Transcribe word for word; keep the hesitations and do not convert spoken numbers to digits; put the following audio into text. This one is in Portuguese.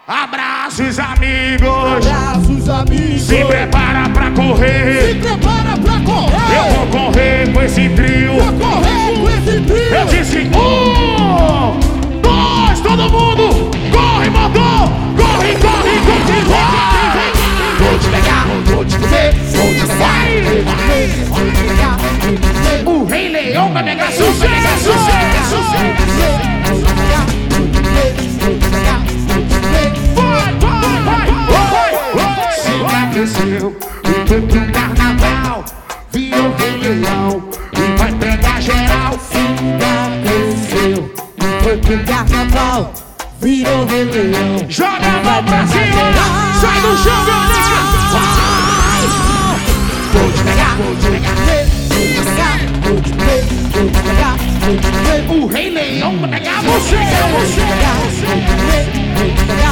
Abraços, amigos. Abraços, amigos. Se prepara pra correr. Se prepara pra correr. Eu vou correr com esse trio. Vou correr com esse trio. Eu disse um, dois, todo mundo. Corre, mandou. Corre, corre, corre, corre. Vou te pegar, vou te comer. Vou te pegar, vou te pegar, vou te comer. O Rei Leão vai pegar sucesso. Sucesso. Cresceu, e foi pro carnaval, virou Rei Leão e vai pegar geral. Cresceu, e foi pro carnaval, virou Rei Leão. Joga a mão pra cima, sai do chão, galera. Vou te pegar, vou te pegar, vou te pegar, vou te pegar, vou te pegar, vou te pegar. O Rei Leão vai pegar você, Vou te pegar, vou te pegar, vou te pegar.